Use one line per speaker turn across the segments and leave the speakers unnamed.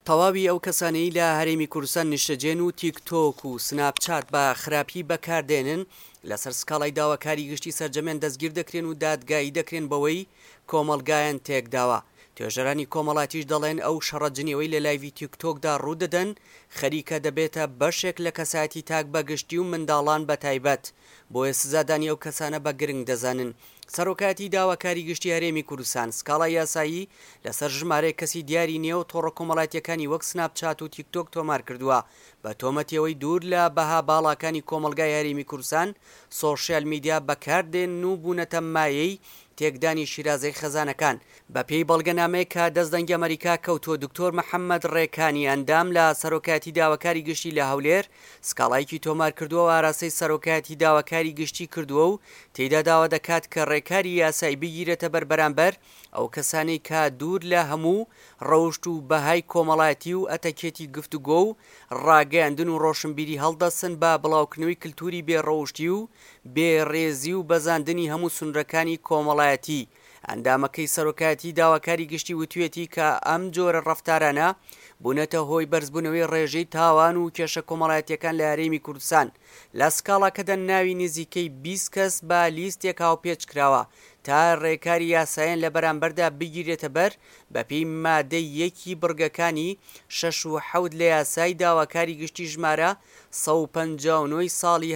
تەواوی ئەو کەسانەی لە هەرێمی کوردستان نیشتەجێن و تیکتۆک و سناپچات بە خراپی بەکاردێنن لەسەر سکاڵای داواکاری گشتی سەرجەمێن دەستگیر دەکرێن و دادگایی دەکرێن بەوەی کۆمەڵگایان تێکداوە. توێژەرانی کۆمەڵاتیش دەڵێن ئەو شەڕەجنیەوەی لە لایڤی تیکتۆکدا ڕوودەدەن خەریکە دەبێتە بەشێک لە کەسایەتی تاک بەگشتی و منداڵان بە تایبەت، بۆیە سزادانی ئەو کەسانە بە گرنگ دەزانن. سەرۆکاتی داواکاری گشتی هەرێمی کوردستان سکاڵای یاسایی لەسەر ژمارەیە کەسی دیاری نییە و تۆڕە کۆمەڵاتیەکانی وەک سناپچات و تیکتۆک تۆمار کردووە بە تۆمەتیەوەی دوور لە بەها باڵاکانی کۆمەلگای هەرێمی کوردستان سۆشیال میدیا بەکاردێن و بوونەتە مایەی تێکدانی شیرازەی خەزانەکان. بە پێی بەڵگەنامەیە کە دەستدەنگی ئەمریکا کەوتووە دکتۆر محەممەد ڕێکانی ئەندام لە سەرۆکاتی داواکاری گشتی لە هەولێر سکاڵایکی تۆمار کردووە و ئاراستەی سەرۆکاتی داواکاری گشتی کردووە و تێیدا داوا دەکات کە ڕێکاری یاسایی بگیرێتە بەربەرامبەر ئەو کەسانەی کە دوور لە هەموو ڕەوشت و بەهای کۆمەڵایەتی و ئەتەکێتی گفتوگۆ و ڕاگەاندن و ڕۆشنبیری هەڵدەستن بە بڵاوکردنەوەی کللتوری بێڕەوشتی و بێڕێزی و بەزاندنی هەموو سونرەکانی کۆمەڵایەتی. ئەندامەکەی سەرۆکاتی داواکاری گشتی وتوێتی کە ئەم جۆرە ڕەفتارانە بوونەتە هۆی بەرزبوونەوەی ڕێژەی تاوان و کێشە کۆمەڵایەتیەکان لە هەرێمی کوردستان. لە سکاڵاکەدا ناوی نزیکەی 20 کەس بە لیستێک هاوپێچ کراوە تا ڕێکاری یاساییان لە بەرامبەردا بگیرێتە بەر بە پێی مادەی 1 بڕگەکانی 6 و 7 لە یاسای داواکاری گشتی ژمارە 159 ساڵی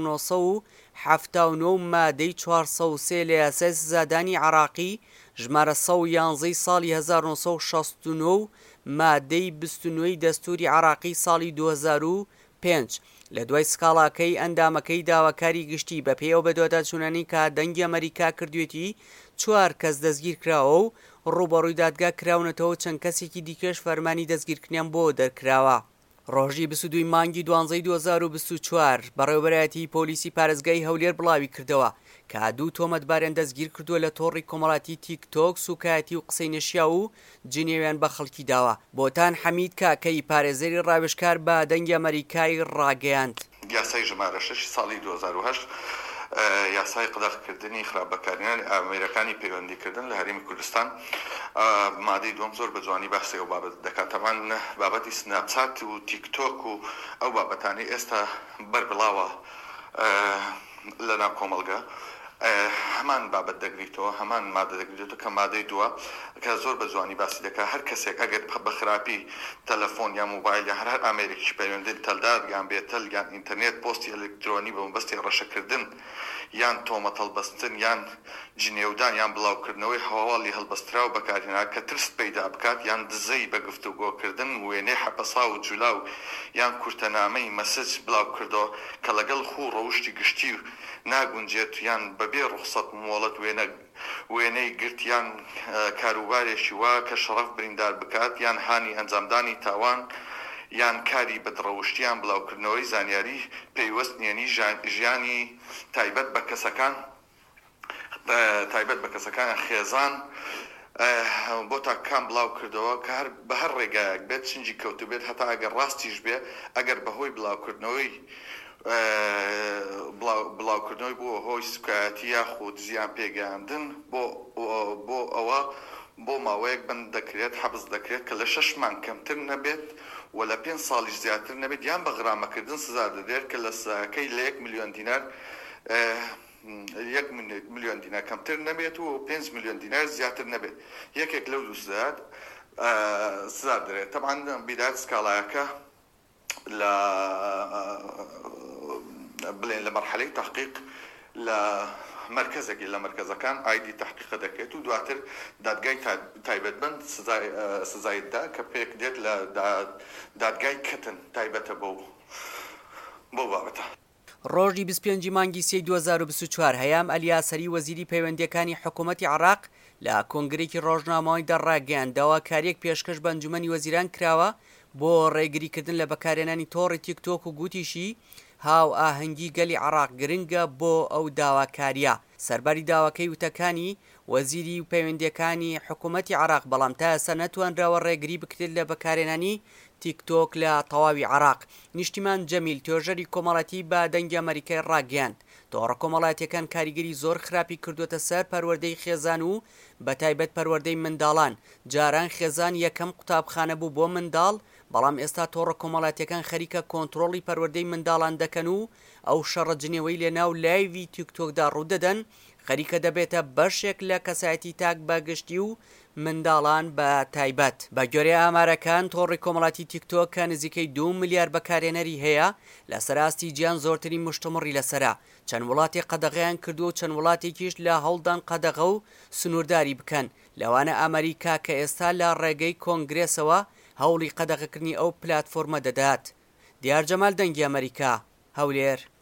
1979 و مادەی 403 لە یاسای سزادانی عراقی ژمارە 111 ساڵی 1969 و مادەی 29 دەستوری عراقی ساڵی 2005. لە دوای سکاڵاکەی ئەندامەکەی داواکاری گشتی بە پێیەوە بە دواداچوونانی کە دەنگی ئەمریکا کردوێتی 4 کەس دەستگیر کراوە و ڕوبەڕووی دادگا کراونەتەوە چەند کەسێکی دیکەش فەرمانی دەستگیرکردنیان بۆ دەرکراوە. ڕۆژی 22 مانگی 12 2024 بەڕێوەبەرایەتی پۆلیسی پارێزگای هەولێر بڵاوی کردەوە کە دوو تۆمەتباریان دەستگیر کردووە لە تۆڕی کۆمەڵاتی تیکتۆک سوکایەتی و قسەی نەشیا و جنێویان بە خەڵکی داوە. بۆتان حەمید کاکەی پارێزەری ڕاوێژکار بە دەنگی ئەمریکای ڕاگەیاند.
یاسای ژمارە 6 ساڵی 2008 یاسای قەدەغکردنی خراپبەکارهێنانی ئامێرەکانی پەیوەندیکردن لە هەرێمی کوردستان مادەی دوم زۆر بە جوانی باسی ئەو بابەت دەکات. تەمان بابەتی سناپچات و تیکتۆک و ئەو بابەتانی ئێستا بەربڵاوە لەناو کۆمەلگا هەمان بابەت دەگریتەوە، هەمان مادە دەگرێتەوە کە مادەی دووە کە زۆر بە جوانی باسی دەکات. هەر کەسێک ئەگەر بە خراپی تەلەفۆن یا موبایل یا هەر ئامێرێکی پەیوەندی تەلدار یان بێتەل یان ئینتەرنێت پۆستی ئەلکترۆنی بە مەبەستی ڕەشەکردن یان تۆمەت هەڵبەستن یان جنێودان یان بڵاوکردنەوەی هەواڵی هەڵبەسترا و بەکارهێنا کە ترس پەیدا بکات یان دزەی بە گفتوگۆکردن وێنەی حەپەسا و جولاو یان کورتەنامەی مەسج بڵاوکردەوە کە لەگەڵ خوو ڕەوشتی گشتی ناگونجێت یان بەبێ ڕوخسەت مۆڵەت وێنەی گرت یان کاروبارێکی وا کە شەڕەف بریندار بکات یان هانی ئەنجامدانی تاوان یان کاری بەدڕەوشتیان بڵاوکردنەوەی زانیاری پێیوەست نێنی ژیانی تایبەت بە کەسەکان خێزان بۆ تاکان بڵاو کردەوە کە بە هەر ڕێگایەک بێت چنجی کەوتو بێت هەتا ئەگەر ڕاستیش بێ ئەگەر بەهۆی بڵاوکردنەوەی بڵاوکردنەوەی بۆ هۆی سوکایەتی یاخود زیان پێگەیاندن بۆ ماوەیەک بند دەکرێت حەبس دەکرێت کە لە 6 مانگ کەمتر نەبێت و لە 5 ساڵیش زیاتر نەبێت یان بە غرامەکردن سزا دەدرێت کە لە سزاکەی لە 1 ملیۆن دینار 1 ملیۆن دینار کەمتر نەبێت و 5 ملیۆن دینار زیاتر نەبێت. یەکێک لەو دوو سزا دەرێت. تەمان بیدات سکاڵایەکە لە بڵێن لە مەرحەلەی تەحقیق لە مرکزێکی لە مرکزەکان ئایدی تەحقیق دەکرێت و دواتر دادگای تایبەتمەند سزایدا کە پێک دێت لە دادگای کەتن تایبەتە بۆ بابەتە.
ڕۆژی 25 مانگی 3 2024 هەیام ئەلیاسەری وەزیری پەیوەندیەکانی حکوومەتی عێراق لە کۆنگرێکی ڕۆژنامەوەی دەڕاگەیاندەوە کارێک پێشکەش بە ئەنجومەنی وەزیران کراوە بۆ ڕێگریکردن لە بەکارهێنانی تۆڕی تیکتۆک و گوتیشی هاو ئاهەنگی گەلی عێراق گرنگە بۆ ئەو داواکاریە. سەرباری داواکەی وتەکانی وەزیری و پەیوەندیەکانی حکوومەتی عێراق بەڵام تا ئێستا نەتوانراوە ڕێگری بکرێت لە بەکارهێنانی تیکتۆک لە تەواوی عراق. نیشتیمان جەمیل توێژەری کۆمەڵەتی بە دەنگی ئەمریکای ڕاگەیاند تۆڕە کۆمەڵاتیەکان کاریگەری زۆر خراپی کردوتە سەر پەروەردەی خێزان و بەتایبەت پەروەردەی منداڵان. جاران خێزان یەکەم قوتابخانە بوو بۆ منداڵ، بەڵام ئێستا تۆڕە کۆمەڵاتیەکان خەریکە کۆنتڕۆڵی پەروەردەی منداڵان دەکەن و ئەو شەڕە جنێوەی لێناو لایڤی تیکتۆکدا ڕوودەدەن خەریکە دەبێتە بەشێک لە کەسایەتی تاک بەگشتی و منداڵان بە تایبەت. بە گوێرەی ئامارەکان تۆڕی کۆمەڵاتی تیکتۆک کە نزیکەی 2 ملیار بەکارهێنەری هەیە لە سەراستی گیان زۆرتری مشتمڕی لەسرە. چەند وڵاتی قەدەغەیان کردو و چەند وڵاتێکیش لە هەوڵدان قەدەغە و سنوورداری بکەن، لەوانە ئەمریکا کە ئێستا لە ڕێگەی کۆنگرێسەوە هەوڵی قەدەغەکردنی ئەو پلاتفۆرمە دەدات. دیار جەمال دەنگی ئەمریکا، هەولێر.